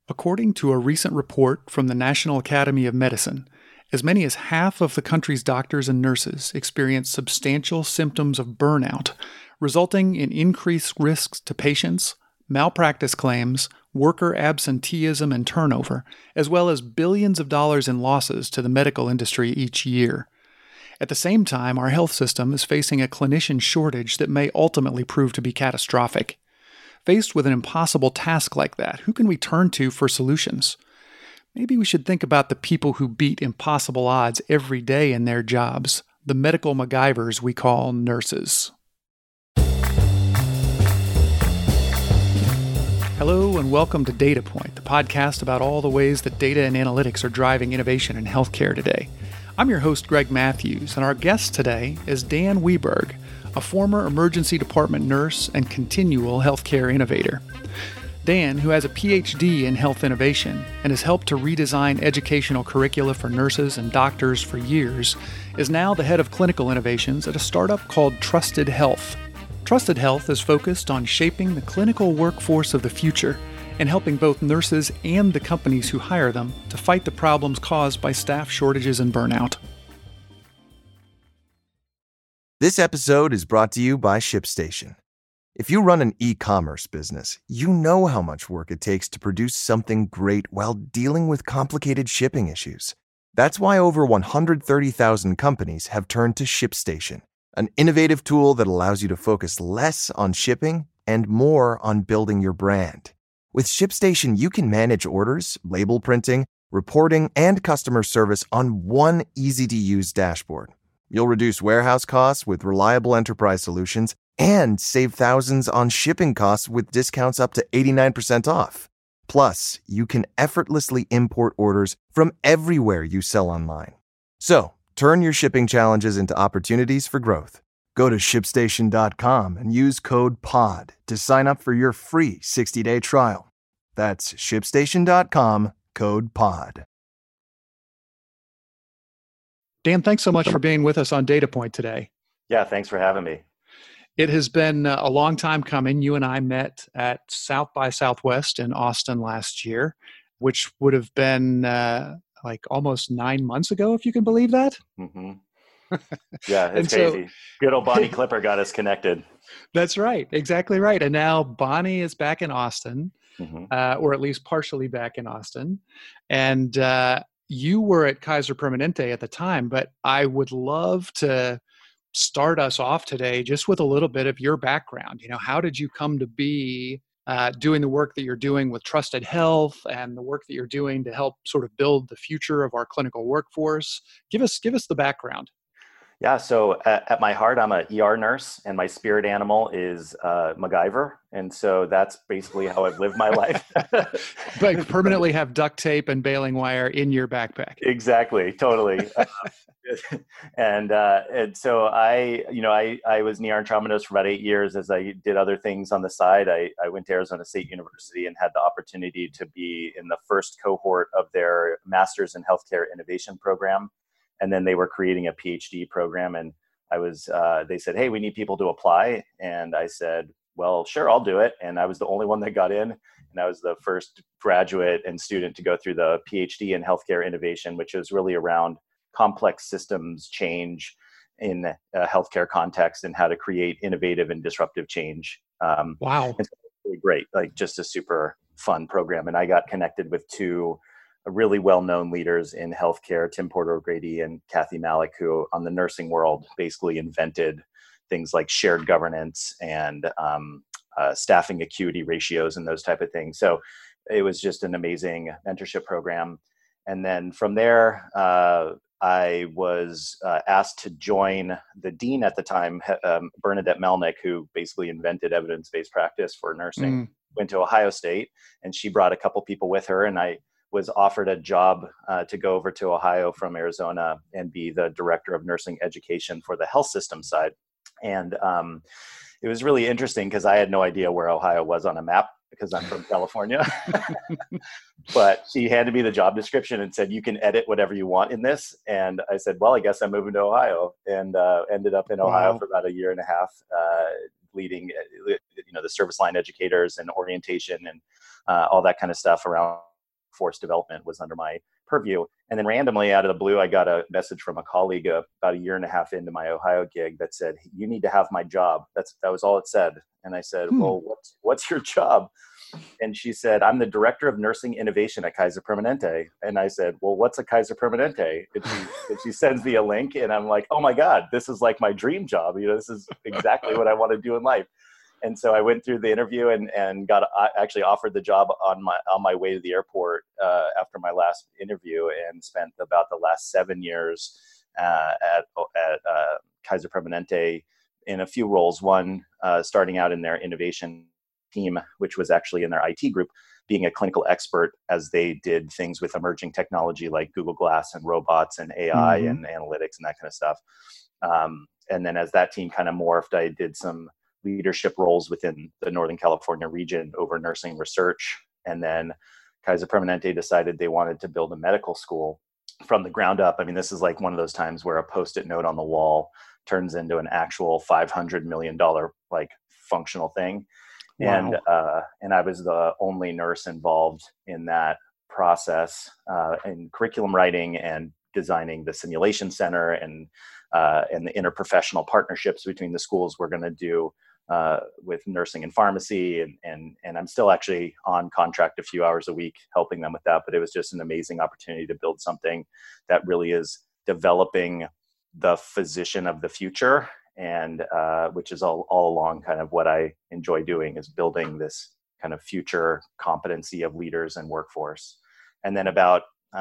According to a recent report from the National Academy of Medicine, as many as half of the country's doctors and nurses experience substantial symptoms of burnout, resulting in increased risks to patients, malpractice claims, worker absenteeism and turnover, as well as billions of dollars in losses to the medical industry each year. At the same time, our health system is facing a clinician shortage that may ultimately prove to be catastrophic. Faced with an impossible task like that, who can we turn to for solutions? Maybe we should think about the people who beat impossible odds every day in their jobs, the medical MacGyvers we call nurses. Hello and welcome to Data Point, the podcast about all the ways that data and analytics are driving innovation in healthcare today. I'm your host, Greg Matthews, and our guest today is Dan Weberg, a former emergency department nurse and continual healthcare innovator. Dan, who has a PhD in health innovation and has helped to redesign educational curricula for nurses and doctors for years, is now the head of clinical innovations at a startup called Trusted Health. Trusted Health is focused on shaping the clinical workforce of the future and helping both nurses and the companies who hire them to fight the problems caused by staff shortages and burnout. This episode is brought to you by ShipStation. If you run an e-commerce business, you know how much work it takes to produce something great while dealing with complicated shipping issues. That's why over 130,000 companies have turned to ShipStation, an innovative tool that allows you to focus less on shipping and more on building your brand. With ShipStation, you can manage orders, label printing, reporting, and customer service on one easy-to-use dashboard. You'll reduce warehouse costs with reliable enterprise solutions and save thousands on shipping costs with discounts up to 89% off. Plus, you can effortlessly import orders from everywhere you sell online. So, turn your shipping challenges into opportunities for growth. Go to ShipStation.com and use code POD to sign up for your free 60-day trial. That's ShipStation.com, code POD. Dan, thanks so much for being with us on Data Point today. Yeah, thanks for having me. It has been a long time coming. You and I met at South by Southwest in Austin last year, which would have been like almost 9 months ago, if you can believe that. Mm-hmm. Yeah, it's crazy. Good old Bonnie Clipper got us connected. That's right. Exactly right. And now Bonnie is back in Austin, or at least partially back in Austin. And you were at Kaiser Permanente at the time, but I would love to start us off today just with a little bit of your background. You know, how did you come to be doing the work that you're doing with Trusted Health and the work that you're doing to help sort of build the future of our clinical workforce? Give us the background. Yeah, so at my heart, I'm an ER nurse, and my spirit animal is MacGyver, and so that's basically how I've lived my life. But permanently have duct tape and baling wire in your backpack. Exactly, totally. And so I was an ER and trauma nurse for about 8 years. As I did other things on the side, I went to Arizona State University and had the opportunity to be in the first cohort of their Masters in Healthcare Innovation program. And then they were creating a PhD program, and they said, "Hey, we need people to apply." And I said, "Well, sure, I'll do it." And I was the only one that got in, and I was the first graduate and student to go through the PhD in healthcare innovation, which is really around complex systems change in a healthcare context and how to create innovative and disruptive change. Wow. It's really great, like just a super fun program. And I got connected with two really well-known leaders in healthcare, Tim Porter O'Grady and Kathy Malik, who on the nursing world basically invented things like shared governance and staffing acuity ratios and those type of things. So it was just an amazing mentorship program. And then from there, I was asked to join the dean at the time, Bernadette Melnick, who basically invented evidence-based practice for nursing, went to Ohio State, and she brought a couple people with her, and I was offered a job to go over to Ohio from Arizona and be the director of nursing education for the health system side. And it was really interesting because I had no idea where Ohio was on a map because I'm from California. But she handed me the job description and said, "You can edit whatever you want in this." And I said, "Well, I guess I'm moving to Ohio," and ended up in Ohio for about a year and a half, leading the service line educators and orientation and all that kind of stuff around workforce development was under my purview. And then randomly out of the blue, I got a message from a colleague about a year and a half into my Ohio gig that said, "You need to have my job." That was all it said. And I said, "Well, what's your job?" And she said, "I'm the director of nursing innovation at Kaiser Permanente." And I said, "Well, what's a Kaiser Permanente?" And she sends me a link, and I'm like, "Oh my God, this is like my dream job. This is exactly what I want to do in life." And so I went through the interview and got actually offered the job on my way to the airport after my last interview, and spent about the last 7 years at Kaiser Permanente in a few roles. One, starting out in their innovation team, which was actually in their IT group, being a clinical expert as they did things with emerging technology like Google Glass and robots and AI and analytics and that kind of stuff. And then as that team kind of morphed, I did some leadership roles within the Northern California region over nursing research. And then Kaiser Permanente decided they wanted to build a medical school from the ground up. I mean, this is like one of those times where a Post-it note on the wall turns into an actual $500 million like functional thing. Wow. And I was the only nurse involved in that process, in curriculum writing and designing the simulation center and the interprofessional partnerships between the schools we're going to do with nursing and pharmacy. And I'm still actually on contract a few hours a week helping them with that. But it was just an amazing opportunity to build something that really is developing the physician of the future, and which is all along kind of what I enjoy doing, is building this kind of future competency of leaders and workforce. And then about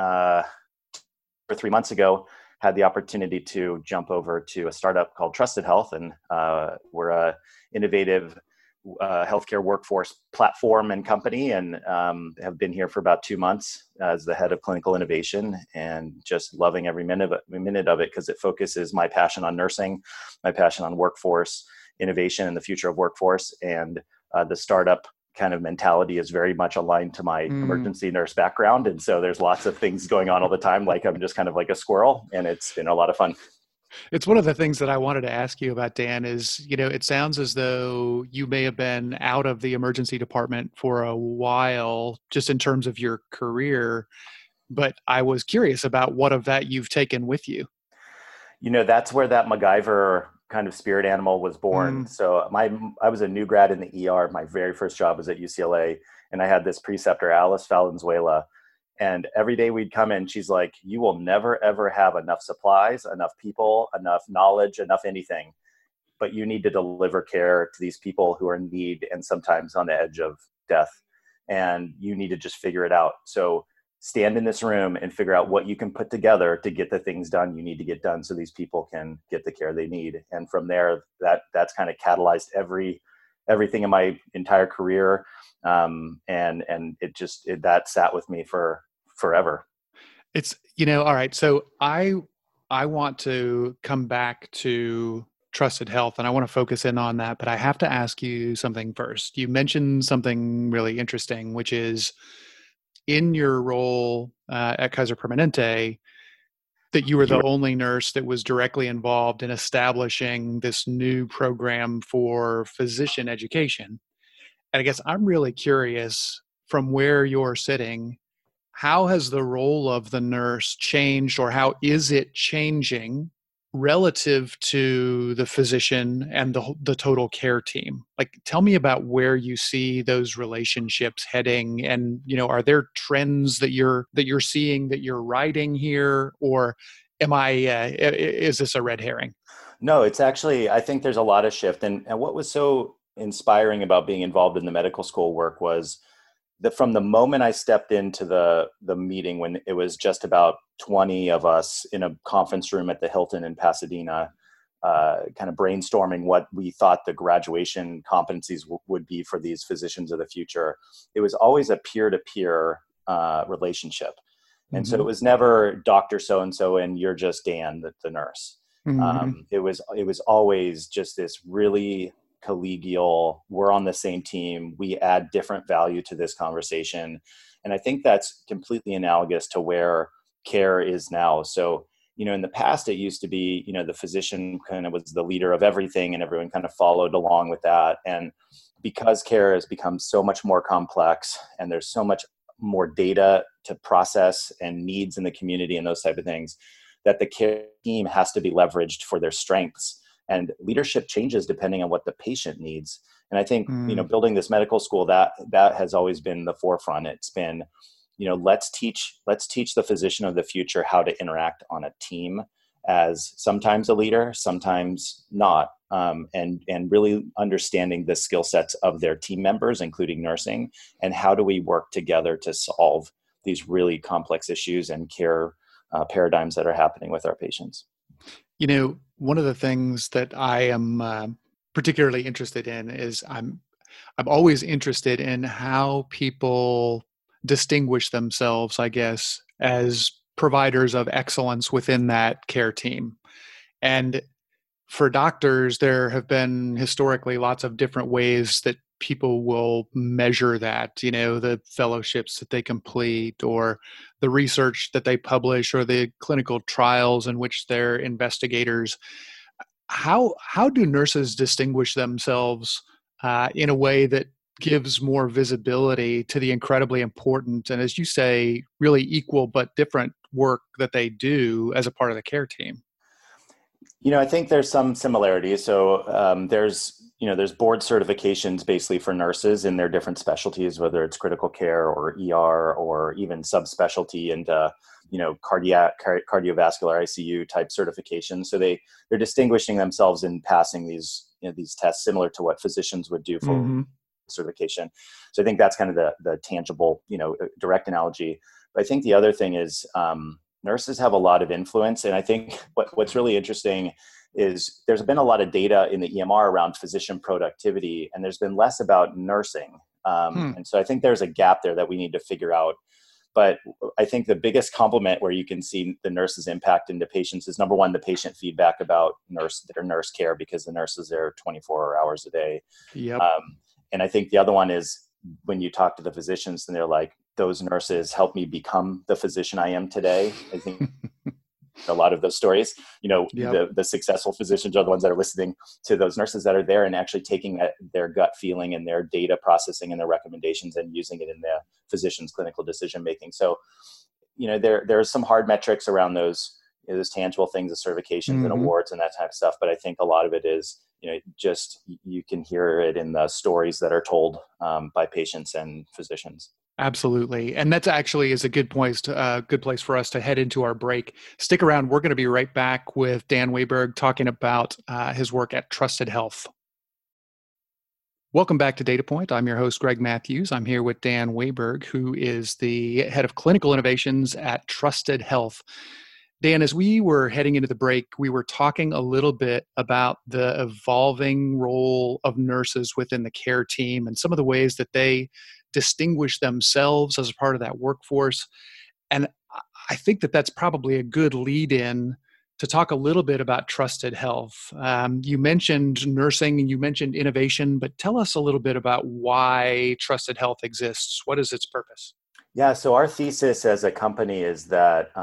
3 months ago, had the opportunity to jump over to a startup called Trusted Health, and we're a innovative healthcare workforce platform and company, and have been here for about 2 months as the head of clinical innovation, and just loving every minute of it, because it focuses my passion on nursing, my passion on workforce innovation and the future of workforce. And the startup kind of mentality is very much aligned to my emergency nurse background. And so there's lots of things going on all the time. Like I'm just kind of like a squirrel, and it's been a lot of fun. It's one of the things that I wanted to ask you about, Dan, is, it sounds as though you may have been out of the emergency department for a while, just in terms of your career, but I was curious about what of that you've taken with you. That's where that MacGyver kind of spirit animal was born. So I was a new grad in the ER. My very first job was at UCLA, and I had this preceptor, Alice Valenzuela. And every day we'd come in, she's like, "You will never, ever have enough supplies, enough people, enough knowledge, enough anything. But you need to deliver care to these people who are in need and sometimes on the edge of death. And you need to just figure it out. So stand in this room and figure out what you can put together to get the things done you need to get done so these people can get the care they need." And from there, that's kind of catalyzed everything in my entire career. And that sat with me for forever. It's, all right. So I want to come back to Trusted Health, and I want to focus in on that, but I have to ask you something first. You mentioned something really interesting, which is in your role at Kaiser Permanente, that you were the only nurse that was directly involved in establishing this new program for physician education. And I guess I'm really curious, from where you're sitting, how has the role of the nurse changed, or how is it changing relative to the physician and the total care team? Like, tell me about where you see those relationships heading, and are there trends that you're seeing, that you're riding here, or is this a red herring? No, it's actually, I think there's a lot of shift. And what was so inspiring about being involved in the medical school work was that from the moment I stepped into the meeting, when it was just about 20 of us in a conference room at the Hilton in Pasadena, kind of brainstorming what we thought the graduation competencies would be for these physicians of the future, it was always a peer-to-peer relationship. And so it was never Dr. So-and-so and you're just Dan, the nurse. It was always just this really collegial, we're on the same team, we add different value to this conversation. And I think that's completely analogous to where care is now. So, in the past, it used to be, the physician kind of was the leader of everything and everyone kind of followed along with that. And because care has become so much more complex and there's so much more data to process and needs in the community and those type of things, that the care team has to be leveraged for their strengths. And leadership changes depending on what the patient needs. And I think, building this medical school, that has always been the forefront. It's been, let's teach the physician of the future how to interact on a team as sometimes a leader, sometimes not, and really understanding the skill sets of their team members, including nursing, and how do we work together to solve these really complex issues and care paradigms that are happening with our patients. One of the things that I am particularly interested in is I'm always interested in how people distinguish themselves, I guess, as providers of excellence within that care team. And for doctors, there have been historically lots of different ways that people will measure that, the fellowships that they complete, or the research that they publish, or the clinical trials in which they're investigators. How do nurses distinguish themselves in a way that gives more visibility to the incredibly important and, as you say, really equal but different work that they do as a part of the care team? I think there's some similarities. So there's board certifications basically for nurses in their different specialties, whether it's critical care or ER or even subspecialty into cardiovascular ICU type certifications. So they're distinguishing themselves in passing these tests, similar to what physicians would do for certification. So I think that's kind of the tangible, direct analogy. But I think the other thing is nurses have a lot of influence. And I think what's really interesting is there's been a lot of data in the EMR around physician productivity, and there's been less about nursing. And so I think there's a gap there that we need to figure out. But I think the biggest compliment where you can see the nurse's impact into patients is, number one, the patient feedback about their nurse care, because the nurse is there 24 hours a day. Yep. And I think the other one is when you talk to the physicians and they're like, those nurses helped me become the physician I am today. I think a lot of those stories, the successful physicians are the ones that are listening to those nurses that are there and actually taking their gut feeling and their data processing and their recommendations and using it in the physician's clinical decision making. So, there are some hard metrics around those tangible things, the certifications and awards and that type of stuff. But I think a lot of it is, just you can hear it in the stories that are told by patients and physicians. Absolutely. And that's actually is a good place for us to head into our break. Stick around. We're going to be right back with Dan Wayberg talking about his work at Trusted Health. Welcome back to Data Point. I'm your host, Greg Matthews. I'm here with Dan Wayberg, who is the head of clinical innovations at Trusted Health. Dan, as we were heading into the break, we were talking a little bit about the evolving role of nurses within the care team and some of the ways that they distinguish themselves as a part of that workforce. And I think that that's probably a good lead-in to talk a little bit about Trusted Health. You mentioned nursing and you mentioned innovation, but tell us a little bit about why Trusted Health exists. What is its purpose? Yeah, so our thesis as a company is that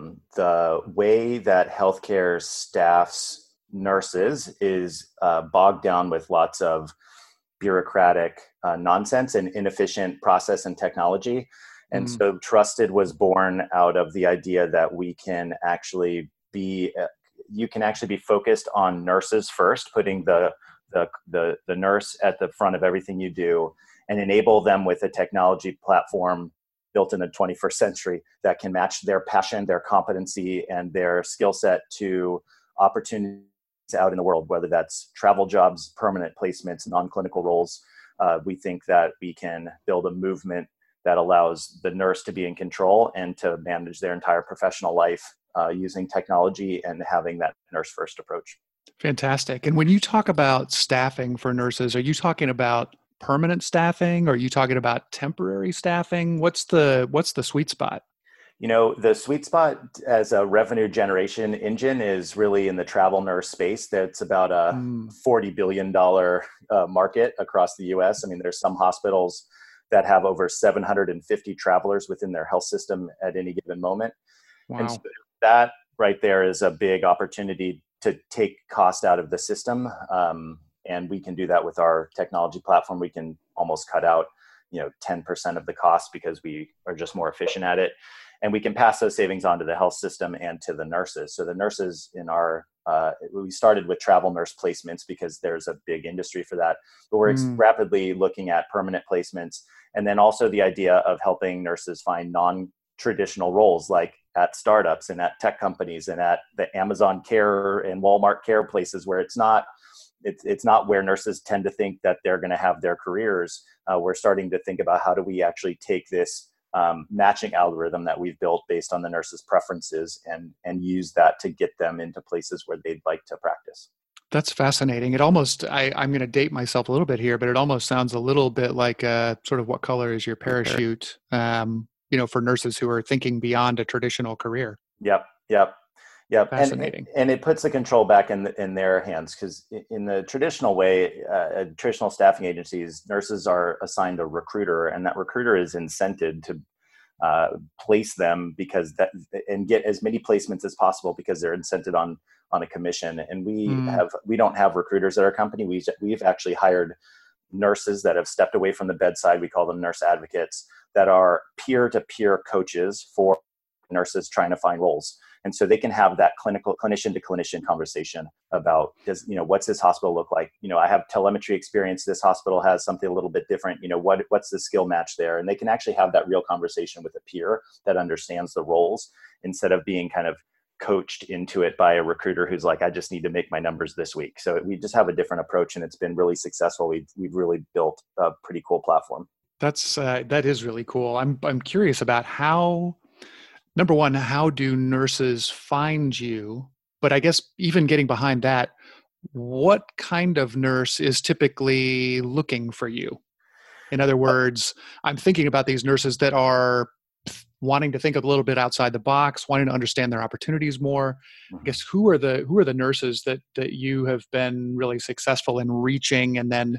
the way that healthcare staffs nurses is bogged down with lots of bureaucratic nonsense and inefficient process and technology. And so Trusted was born out of the idea that we can actually you can actually be focused on nurses first, putting the nurse at the front of everything you do, and enable them with a technology platform built in the 21st century that can match their passion, their competency, and their skill set to opportunities out in the world, whether that's travel jobs, permanent placements, non-clinical roles. We think that we can build a movement that allows the nurse to be in control and to manage their entire professional life using technology and having that nurse-first approach. Fantastic. And when you talk about staffing for nurses, are you talking about permanent staffing? Or are you talking about temporary staffing? What's the sweet spot? The sweet spot as a revenue generation engine is really in the travel nurse space. That's about a $40 billion market across the US. I mean, there's some hospitals that have over 750 travelers within their health system at any given moment. Wow. And so that right there is a big opportunity to take cost out of the system. And we can do that with our technology platform. We can almost cut out 10% of the cost because we are just more efficient at it. And we can pass those savings on to the health system and to the nurses. So the nurses we started with travel nurse placements because there's a big industry for that, but we're rapidly looking at permanent placements. And then also the idea of helping nurses find non-traditional roles, like at startups and at tech companies and at the Amazon Care and Walmart Care places where it's not where nurses tend to think that they're going to have their careers. We're starting to think about how do we actually take this matching algorithm that we've built based on the nurses' preferences and use that to get them into places where they'd like to practice. That's fascinating. It almost, I'm going to date myself a little bit here, but it almost sounds a little bit like sort of what color is your parachute, for nurses who are thinking beyond a traditional career. Yep. Fascinating. And it puts the control back in their hands, because in the traditional way, traditional staffing agencies, nurses are assigned a recruiter, and that recruiter is incented to place them and get as many placements as possible because they're incented on a commission. And we don't have recruiters at our company. We've actually hired nurses that have stepped away from the bedside. We call them nurse advocates, that are peer-to-peer coaches for nurses trying to find roles. And so they can have that clinician to clinician conversation about, what's this hospital look like? I have telemetry experience. This hospital has something a little bit different. What's the skill match there? And they can actually have that real conversation with a peer that understands the roles, instead of being kind of coached into it by a recruiter who's like, I just need to make my numbers this week. So we just have a different approach, and it's been really successful. We've really built a pretty cool platform. That is really cool. I'm curious about how, number one, how do nurses find you? But I guess even getting behind that, what kind of nurse is typically looking for you? In other words, I'm thinking about these nurses that are wanting to think a little bit outside the box, wanting to understand their opportunities more. I guess who are the nurses that you have been really successful in reaching and then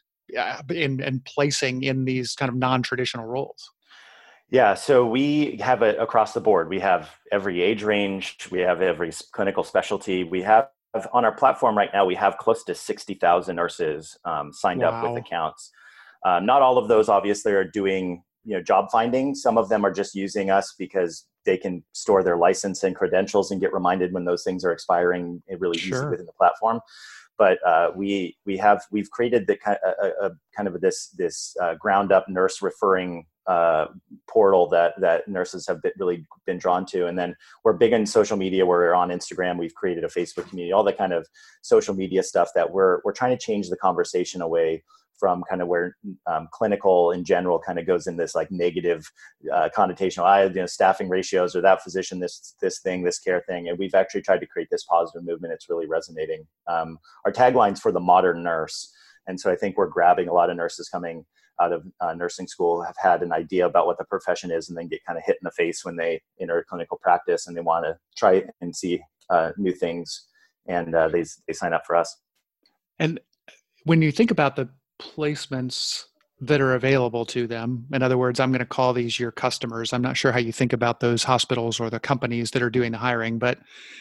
in placing in these kind of non-traditional roles? Yeah, so we have it across the board. We have every age range. We have every clinical specialty. We have on our platform right now, we have close to 60,000 nurses signed up with accounts. Not all of those obviously are doing job finding. Some of them are just using us because they can store their license and credentials and get reminded when those things are expiring really easy within the platform. But we've created the kind of this ground up nurse referring portal that nurses have really been drawn to. And then we're big in social media. We're on Instagram. We've created a Facebook community, all the kind of social media stuff that we're trying to change the conversation away from kind of where clinical in general kind of goes in this like negative connotational, staffing ratios, or that physician, this thing, this care thing. And we've actually tried to create this positive movement. It's really resonating. Our tagline's for the modern nurse. And so I think we're grabbing a lot of nurses coming out of nursing school have had an idea about what the profession is, and then get kind of hit in the face when they enter clinical practice and they want to try and see new things. And they sign up for us. And when you think about the placements that are available to them, in other words, I'm going to call these your customers. I'm not sure how you think about those hospitals or the companies that are doing the hiring, but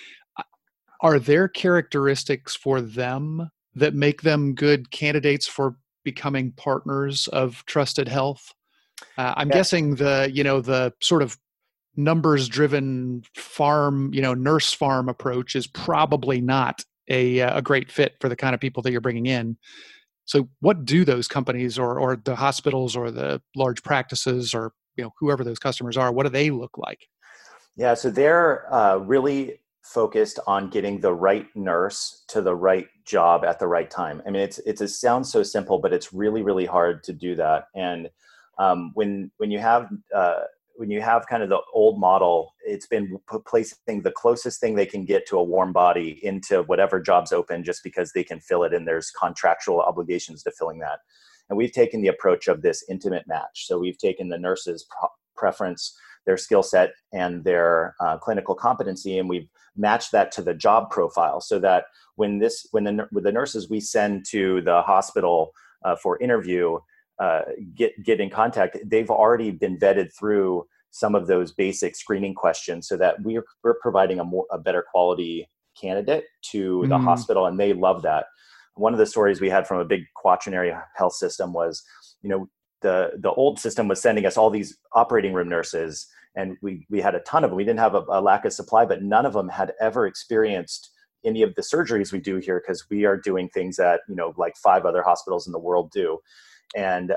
are there characteristics for them that make them good candidates for becoming partners of Trusted Health? I'm guessing the sort of numbers-driven farm, nurse farm approach is probably not a great fit for the kind of people that you're bringing in. So what do those companies or the hospitals or the large practices or whoever those customers are, what do they look like? Yeah, so they're really focused on getting the right nurse to the right job at the right time. I mean, it sounds so simple, but it's really, really hard to do that. And when you have kind of the old model, it's been placing the closest thing they can get to a warm body into whatever job's open just because they can fill it and there's contractual obligations to filling that. And we've taken the approach of this intimate match. So we've taken the nurse's preference, their skill set, and their clinical competency, and we've matched that to the job profile so that when the nurses we send to the hospital for interview get in contact, they've already been vetted through some of those basic screening questions so that we're providing a better quality candidate to the hospital, and they love that. One of the stories we had from a big quaternary health system was, the old system was sending us all these operating room nurses, and we had a ton of them. We didn't have a lack of supply, but none of them had ever experienced any of the surgeries we do here, because we are doing things that, like 5 other hospitals in the world do. And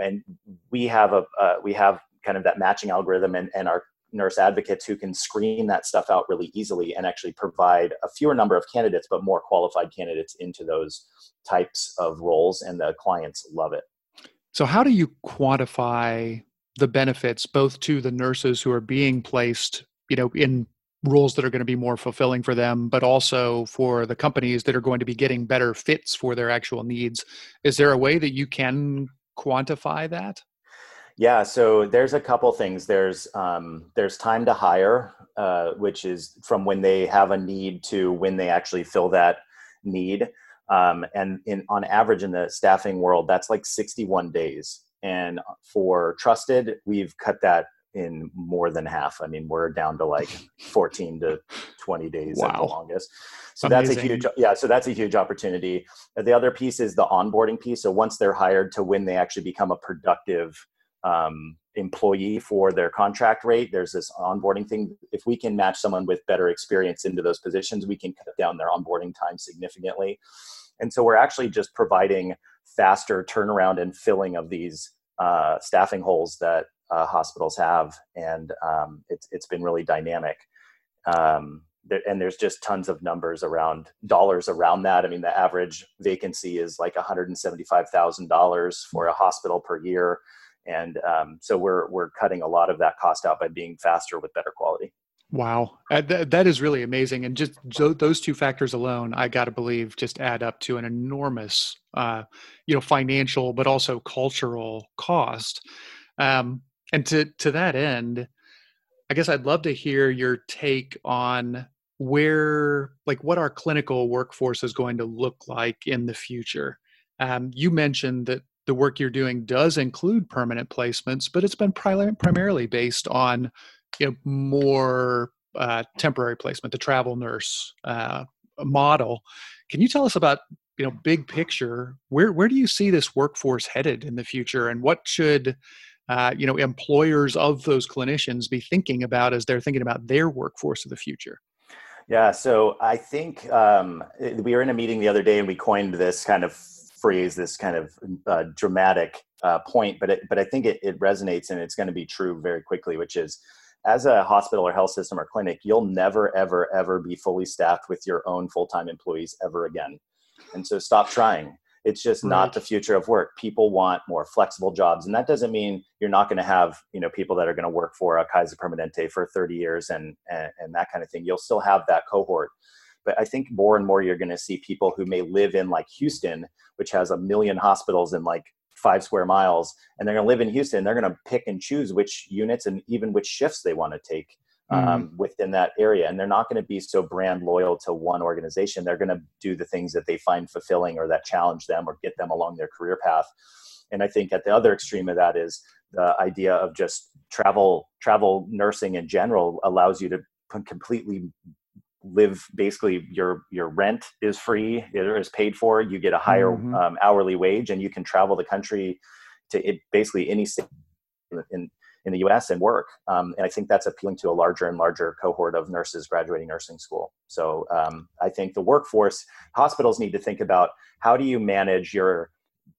we have kind of that matching algorithm and our nurse advocates who can screen that stuff out really easily and actually provide a fewer number of candidates, but more qualified candidates into those types of roles. And the clients love it. So how do you quantify the benefits both to the nurses who are being placed, in roles that are going to be more fulfilling for them, but also for the companies that are going to be getting better fits for their actual needs? Is there a way that you can quantify that? Yeah, so there's a couple things. There's time to hire, which is from when they have a need to when they actually fill that need. And on average in the staffing world, that's like 61 days. And for Trusted, we've cut that in more than half. I mean, we're down to like 14 to 20 days at the longest. So Amazing. That's a huge opportunity. The other piece is the onboarding piece. So once they're hired to when they actually become a productive employee for their contract rate, there's this onboarding thing. If we can match someone with better experience into those positions, we can cut down their onboarding time significantly. And so we're actually just providing faster turnaround and filling of these staffing holes that hospitals have. And it's been really dynamic. And there's just tons of dollars around that. I mean, the average vacancy is like $175,000 for a hospital per year. And so we're cutting a lot of that cost out by being faster with better quality. Wow. That is really amazing. And just those 2 factors alone, I got to believe, just add up to an enormous, financial, but also cultural cost. And to that end, I guess I'd love to hear your take on what our clinical workforce is going to look like in the future. You mentioned that the work you're doing does include permanent placements, but it's been primarily based on more temporary placement, the travel nurse model. Can you tell us about big picture, where do you see this workforce headed in the future, and what should employers of those clinicians be thinking about as they're thinking about their workforce of the future? Yeah, so I think we were in a meeting the other day and we coined this kind of phrase, this kind of dramatic point, but I think it resonates, and it's going to be true very quickly, which is, as a hospital or health system or clinic, you'll never, ever, ever be fully staffed with your own full-time employees ever again. And so stop trying. It's just not the future of work. People want more flexible jobs. And that doesn't mean you're not going to have, people that are going to work for a Kaiser Permanente for 30 years and that kind of thing. You'll still have that cohort. But I think more and more you're going to see people who may live in like Houston, which has 1 million hospitals in like 5 square miles, and they're going to live in Houston. They're going to pick and choose which units and even which shifts they want to take within that area. And they're not going to be so brand loyal to one organization. They're going to do the things that they find fulfilling or that challenge them or get them along their career path. And I think at the other extreme of that is the idea of just travel nursing in general allows you to completely live. Basically your rent is free, it is paid for, you get a higher hourly wage, and you can travel the country to basically any state in the US and work. And I think that's appealing to a larger and larger cohort of nurses graduating nursing school. So I think the workforce, hospitals need to think about, how do you manage your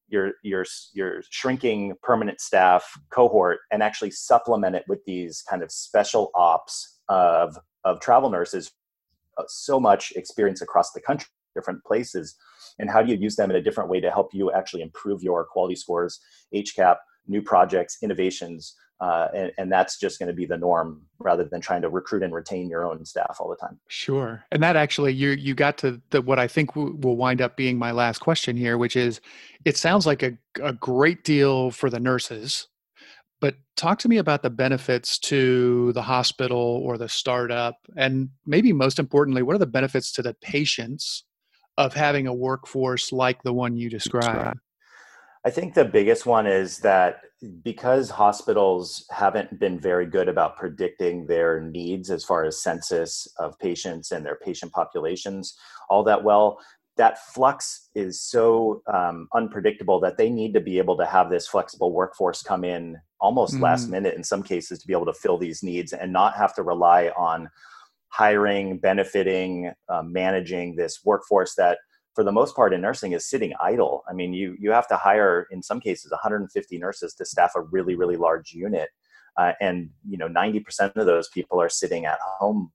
shrinking permanent staff cohort and actually supplement it with these kind of special ops of travel nurses, so much experience across the country, different places, and how do you use them in a different way to help you actually improve your quality scores, HCAP, new projects, innovations, and that's just going to be the norm rather than trying to recruit and retain your own staff all the time. Sure. And that actually, you got to what I think will wind up being my last question here, which is, it sounds like a great deal for the nurses, but talk to me about the benefits to the hospital or the startup. And maybe most importantly, what are the benefits to the patients of having a workforce like the one you described? I think the biggest one is that because hospitals haven't been very good about predicting their needs as far as census of patients and their patient populations all that well, that flux is so unpredictable that they need to be able to have this flexible workforce come in almost last minute in some cases to be able to fill these needs and not have to rely on hiring, benefiting, managing this workforce that for the most part in nursing is sitting idle. I mean, you have to hire in some cases 150 nurses to staff a really, really large unit. And 90% of those people are sitting at home,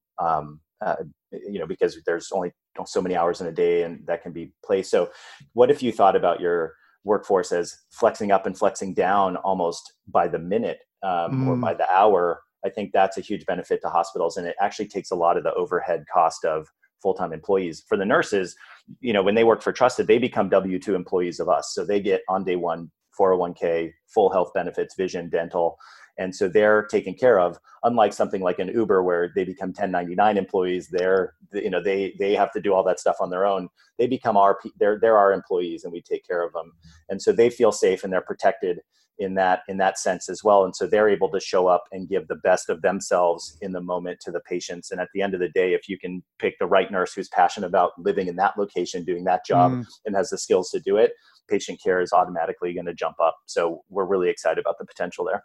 because there's only so many hours in a day and that can be placed. So what if you thought about your workforce as flexing up and flexing down almost by the minute or by the hour? I think that's a huge benefit to hospitals. And it actually takes a lot of the overhead cost of full-time employees. For the nurses, when they work for Trusted, they become W-2 employees of us. So they get on day one, 401k, full health benefits, vision, dental. And so they're taken care of, unlike something like an Uber where they become 1099 employees. They have to do all that stuff on their own. They become they're our employees and we take care of them. And so they feel safe and they're protected in that sense as well. And so they're able to show up and give the best of themselves in the moment to the patients. And at the end of the day, if you can pick the right nurse who's passionate about living in that location, doing that job and has the skills to do it, patient care is automatically going to jump up. So we're really excited about the potential there.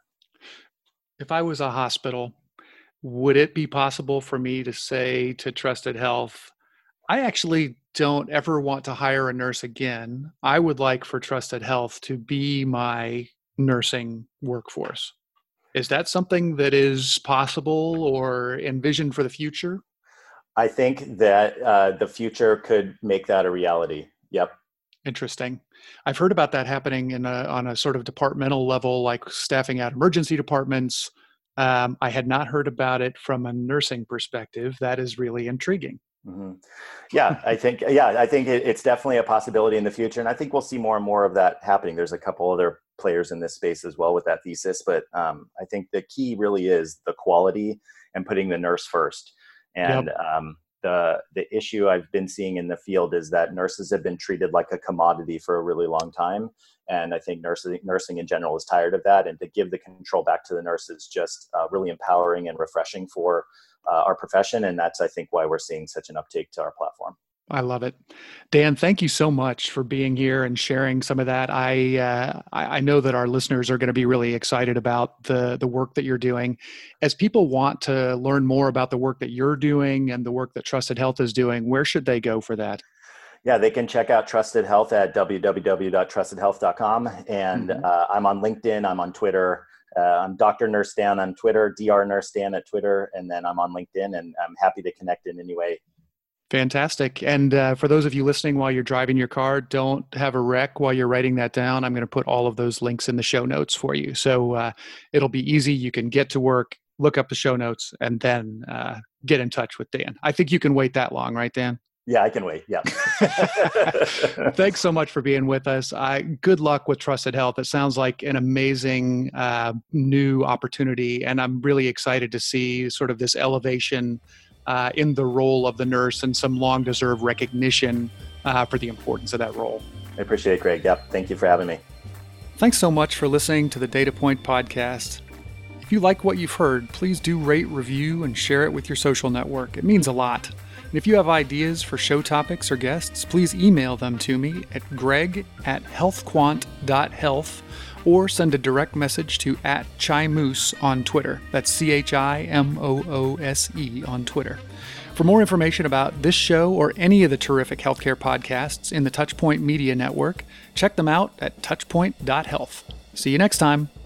If I was a hospital, would it be possible for me to say to Trusted Health, I actually don't ever want to hire a nurse again. I would like for Trusted Health to be my nursing workforce. Is that something that is possible or envisioned for the future? I think that the future could make that a reality. Yep. Interesting. I've heard about that happening on a sort of departmental level, like staffing out emergency departments. I had not heard about it from a nursing perspective. That is really intriguing. Mm-hmm. I think it's definitely a possibility in the future. And I think we'll see more and more of that happening. There's a couple other players in this space as well with that thesis. But I think the key really is the quality and putting the nurse first. And the issue I've been seeing in the field is that nurses have been treated like a commodity for a really long time. And I think nursing in general is tired of that. And to give the control back to the nurse is just really empowering and refreshing for our profession. And that's, I think, why we're seeing such an uptake to our platform. I love it. Dan, thank you so much for being here and sharing some of that. I know that our listeners are going to be really excited about the work that you're doing. As people want to learn more about the work that you're doing and the work that Trusted Health is doing, where should they go for that? Yeah, they can check out Trusted Health at www.trustedhealth.com. And I'm on LinkedIn. I'm on Twitter. I'm Dr. Nurse Dan on Twitter, Dr. Nurse Dan at Twitter. And then I'm on LinkedIn, and I'm happy to connect in any way. Fantastic. And for those of you listening while you're driving your car, don't have a wreck while you're writing that down. I'm going to put all of those links in the show notes for you. So it'll be easy. You can get to work, look up the show notes, and then get in touch with Dan. I think you can wait that long, right, Dan? Yeah, I can wait. Yeah. Thanks so much for being with us. Good luck with Trusted Health. It sounds like an amazing new opportunity. And I'm really excited to see sort of this elevation in the role of the nurse and some long-deserved recognition for the importance of that role. I appreciate it, Greg. Yep. Thank you for having me. Thanks so much for listening to the Data Point podcast. If you like what you've heard, please do rate, review, and share it with your social network. It means a lot. And if you have ideas for show topics or guests, please email them to me at greg@healthquant.health or send a direct message to @ChiMoose on Twitter. That's CHIMOOSE on Twitter. For more information about this show or any of the terrific healthcare podcasts in the Touchpoint Media Network, check them out at touchpoint.health. See you next time.